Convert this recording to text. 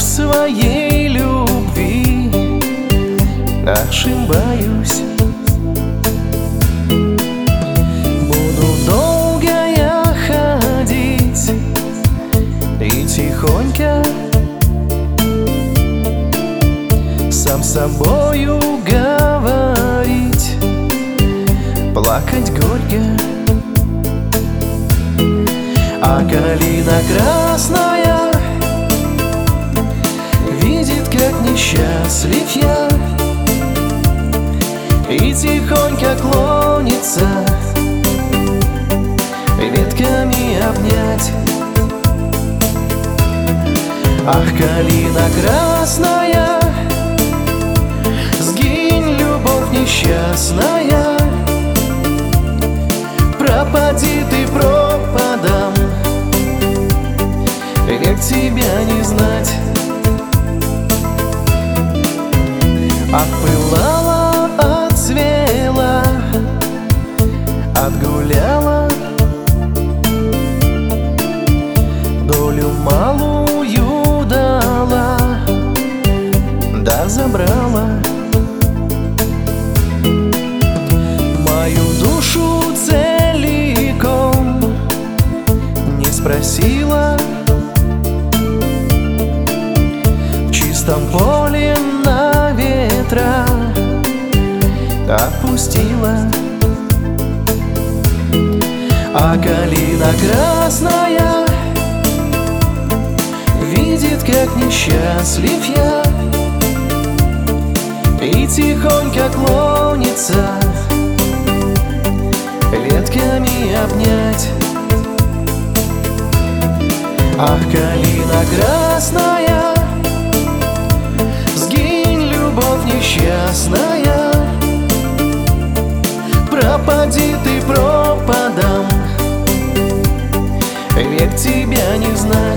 своей любви ошибаюсь. Буду долго я ходить и тихонько сам с собою говорить, плакать горько. А калина красная видит, как несчастлив я, и тихонько клонится ветками обнять. Ах, калина красная, сгинь, любовь несчастная, пропади ты пропадом, век тебя не знать. Отпылала, отцвела, отгуляла, долю малую дала, да забрала мою душу целиком, не спросила, в чистом поле на ветра отпустила. А калина красная видит, как несчастлив я, и тихонько клонится ветками обнять. Ах, калина красная, сгинь, любовь несчастная, пропади ты пропадом, век тебя не знать.